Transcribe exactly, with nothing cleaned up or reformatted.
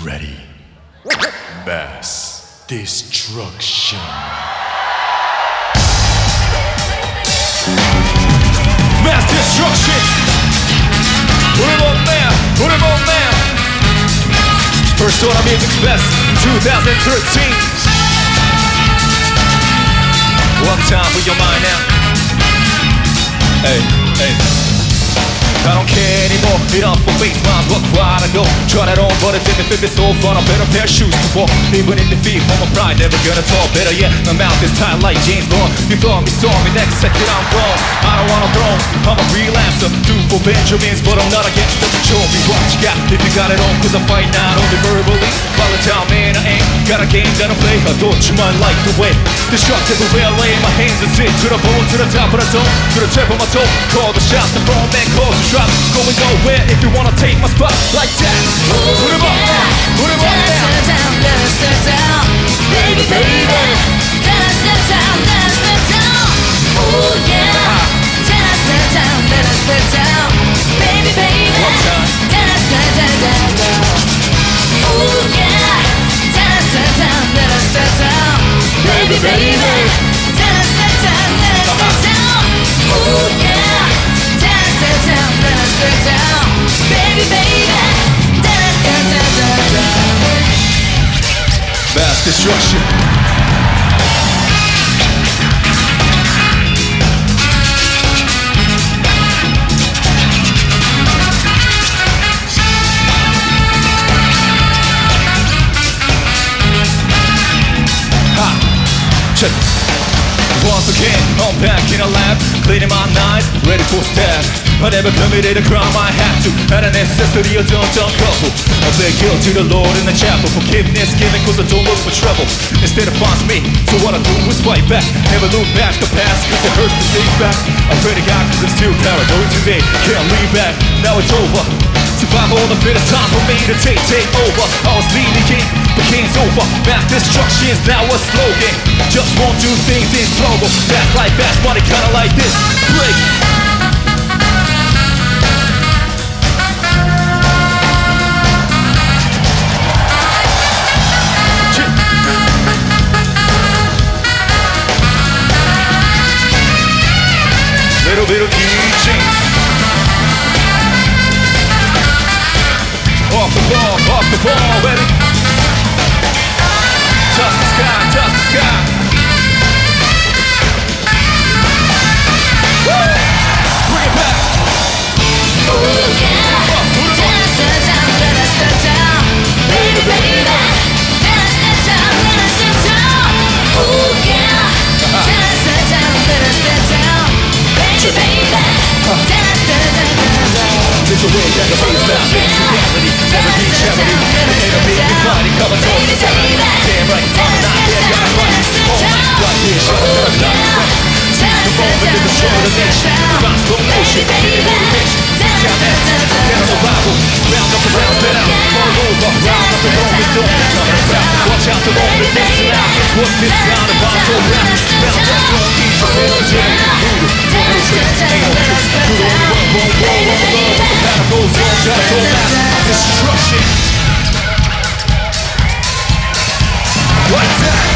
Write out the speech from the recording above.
ready? Mass destruction. Mass destruction. Put it on now, put it on now. Persona Music Fest twenty thirteen. One time for your mind now. Hey, hey. I don't care anymore, it up for face miles, what quite I go. Try that on, but it didn't fit me so far. I better pair of shoes to walk, even in defeat. For my pride, never gonna talk better yet. My mouth is tight like James Bond. You thought me, saw me, next second I'm wrong. I don't want a throne, I'm a freelancer. Do for Benjamins, but I'm not against them. Show me what you got, if you got it on. Cause I fight not only verbally. Volatile man, I ain't got a game that I play. I thought you might like the way destructive the way I lay my hands and sit to the bone, to the top of the dome, to the tip of my toe. Call the shots, the front man calls the drop. Going nowhere if you wanna take my spot like that. Ooh, put him yeah. up now, put him up now. Dance the down, dance the down, baby, baby. Dance the down, dance the down. Ooh yeah. Dance the down, dance the down, baby, baby. One time. Dance the down, down, down. Ooh yeah. Dance the down, dance the down, baby, baby. Dance the down, dance the down. Ooh yeah. Dance the down, dance the down, baby, baby. Dance the down, down, down. Mass destruction. Ha! Check. Once again, I'm back in a lab, cleaning my knives, ready for stab. I never committed a crime, I had to. Had a necessity, I don't done couple. I beg guilt to the Lord in the chapel. Forgiveness given, cause I don't look for trouble. Instead it finds me, so what I do is fight back. Never look back the past, cause it hurts to think back. I pray to God, cause I'm still paranoid today. Can't lean back, now it's over. Survival on the fittest, time for me to take, take over. I was leading king, the king's over. Mass destruction's now a slogan. Just won't do things in slow. Fast life, fast money, kinda like this. Break. Little bit of teaching. Off the ball, off the ball, baby. Touch the sky, touch the sky. Woo! Bring it back. Ooh yeah. Dance the down, dance the down, baby, baby. Dance the down, dance the down. Ooh yeah. Dance the down, dance the down, baby, baby. Dance the down, down, down. There's a way that the bass now makes reality. Never be charity. The enemy is fighting, cover towards the reality. Damn right, I'm not there, got my right. All right here, show me the light. Seize the moment to destroy the nation. Rock slow motion, motivation. Down that, down the Bible. Round up the round, spit out. Fall over, round up the wrong, it's don't come around. Watch out the wrong, it's missing out. It's what this sound about, so rap. Round up, don't eat your energy. Voodoo, no tricks, ain't no tricks. Do the only one, one, one, one, one, one. The battle goes on, just so mass destruction. What's that?